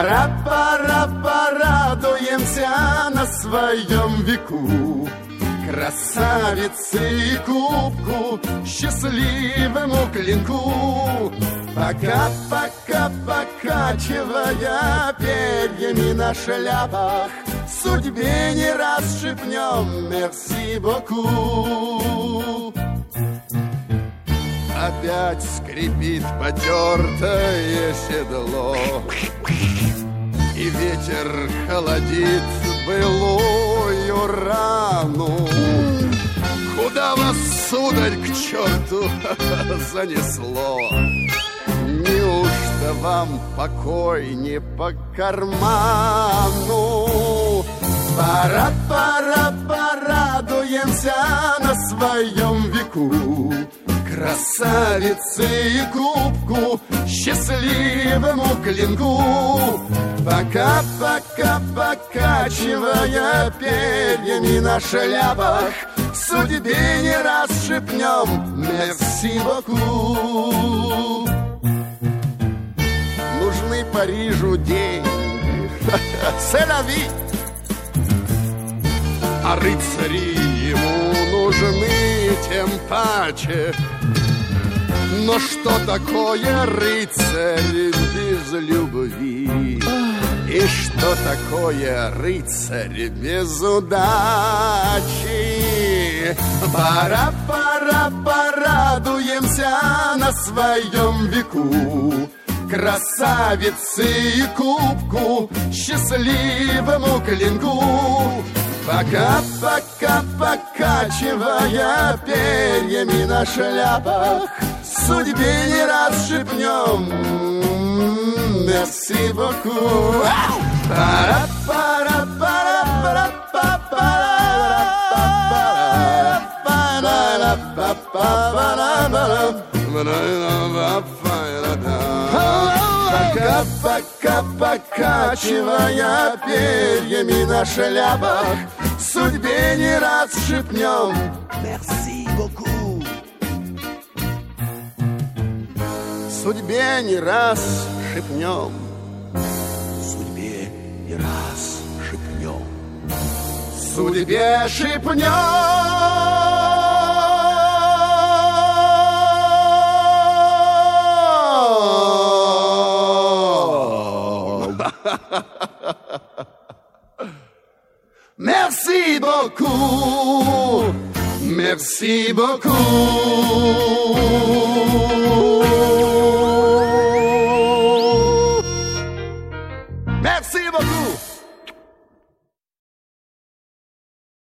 Пора, порадуемся на своем веку красавице и кубку, счастливому клинку. Пока, покачивая перьями на шляпах, судьбе не раз шепнем «Мерси боку». Опять скрипит потертое седло, и ветер холодит былую рану. Куда вас, сударь, к черту занесло? Неужто вам покой не по карману? Пора, порадуемся на своем веку красавице и кубку, счастливому клинку. Пока, покачивая перьями на шляпах, судьбе не раз шепнем «Мерси боку». Нужны Парижу деньги, c'est la vie. А рыцари ему нужны тем паче. Но что такое рыцарь без любви? И что такое рыцарь без удачи? Пора, порадуемся на своем веку красавице и кубку, счастливому клинку. Пока, покачивая перьями на шляпах, судьбе не раз шепнем «Мерси боку». Пора, пока, покачивая перьями на шляпах, судьбе не раз шепнем «Мерси боку». Судьбе не раз шепнем, судьбе не раз шепнем, судьбе шепнем. Merci beaucoup, merci beaucoup. Merci beaucoup.